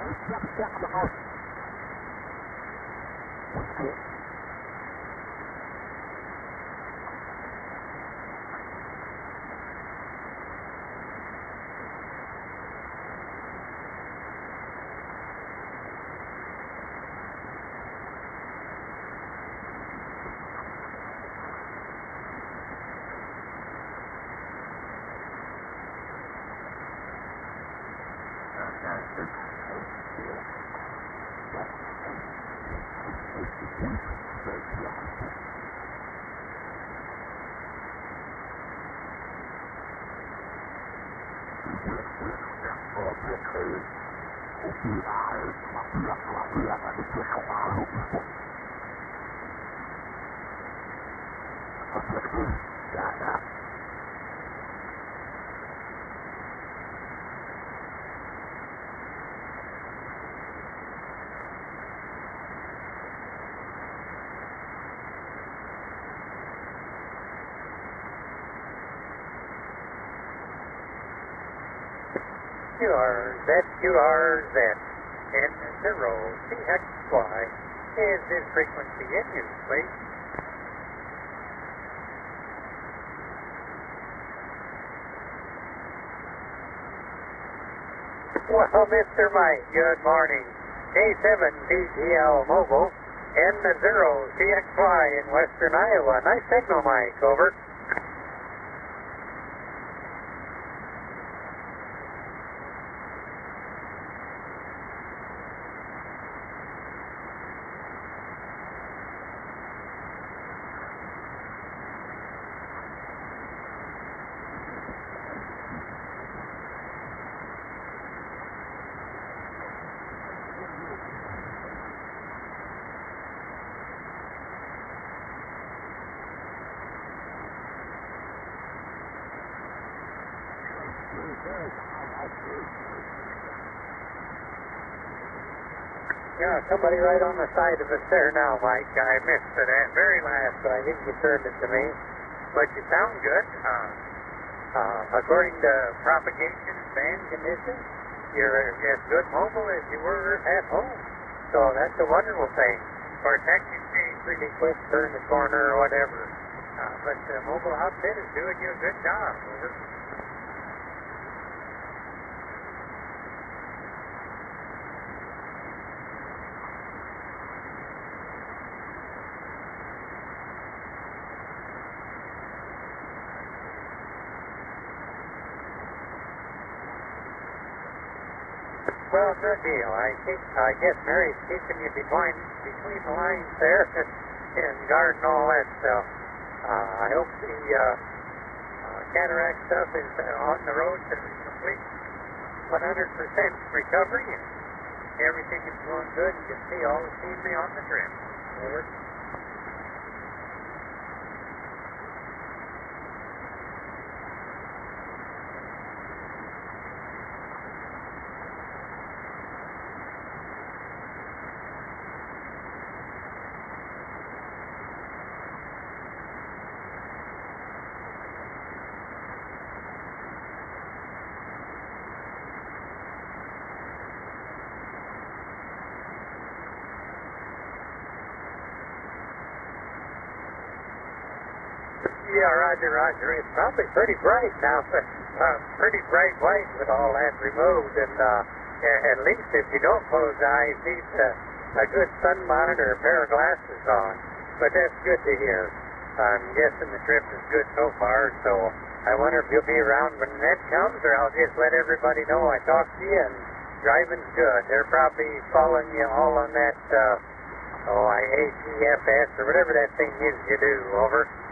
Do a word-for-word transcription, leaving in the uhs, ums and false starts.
Q R Z Q R Z N zero C X Y is this frequency in use, please? Well, Mister Mike, good morning. K seven D T L Mobile, N zero C X Y in western Iowa. Nice signal, Mike, over. Yeah, somebody right on the side of us there now, Mike. I missed it at very last, but I think you turned it to me. But you sound good. Uh, uh, according to propagation band conditions, you're as good mobile as you were at home. So that's a wonderful thing. Of course, that can change pretty quick, turn the corner or whatever. Uh, but the mobile outfit is doing you a good job. Over. Well, good deal. I think I guess Mary's keeping you between between the lines there and guarding all that stuff. Uh, I hope the uh, uh, cataract stuff is uh, on the road to complete one hundred percent recovery and everything is going good. You can see all the scenery on the trip. Over. Yeah, Roger, Roger. It's probably pretty bright now. Uh, pretty bright white with all that removed. And uh, at least if you don't close the eyes, need uh, a good sun monitor, a pair of glasses on. But that's good to hear. I'm guessing the trip is good so far. So I wonder if you'll be around when that comes, or I'll just let everybody know I talked to you and driving's good. They're probably following you all on that, uh, oh, I A T F S or whatever that thing is you do. Over.